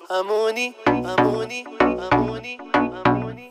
همونی همونی همونی همونی.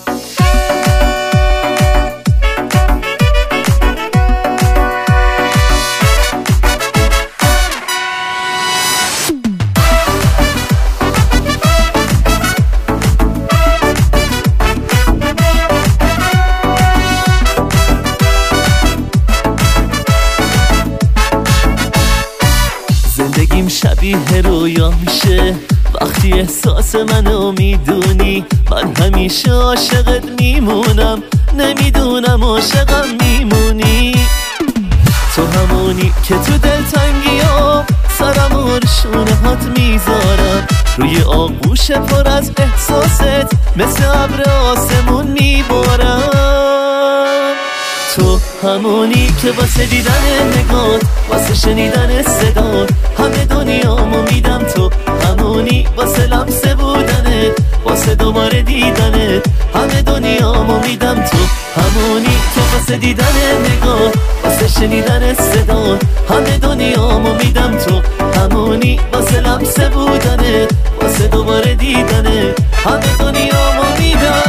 زندگیم شبیه رویا میشه وقتی احساس منو میدونی. من همیشه عاشقت میمونم، نمیدونم عاشقم میمونی. تو همونی که تو دلتنگی ها سرم شونه هات میذارم، روی آغوش پر از احساست مثل ابر آسمون میبارم. تو همونی که واسه دیدن نگات، واسه شنیدن صدات همه دنیامو میدم. تو همونی واسه لمس بودنت، واسه دوباره دیدنت همه دنیامو میدم. تو همونی که واسه دیدن نگات، واسه شنیدن صدات همه دنیامو میدم. تو همونی واسه لمس بودنت، واسه دوباره دیدنت همه دنیامو میدم.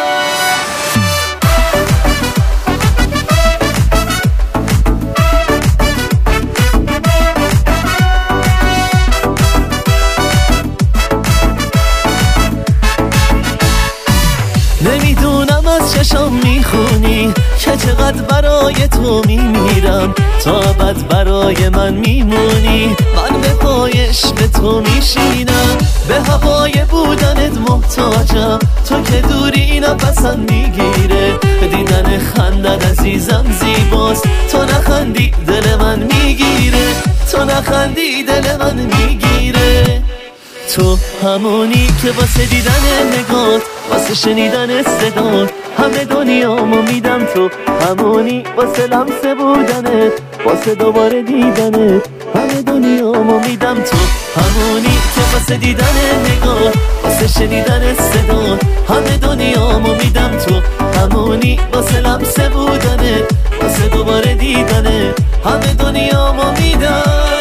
نمیدونم از چشم میخونی که چقدر برای تو میمیرم، تا ابد برای من میمونی. من به پای عشق تو میشینم، به هوای بودنت محتاجم. تو که دوری نفسم میگیره، دیدن خندت عزیزم زیباست. تو نخندی دل من میگیره، تو نخندی دل من میگیره. تو همونی که واسه دیدن نگات، واسه شنیدن صدات همه دنیامو میدم. تو همونی واسه لمس بودنت، واسه دوباره دیدنت همه دنیامو میدم. تو همونی که واسه دیدن نگات، واسه شنیدن صدات همه دنیامو میدم. تو همونی واسه لمس بودنت، واسه دوباره دیدنت همه دنیامو میدم.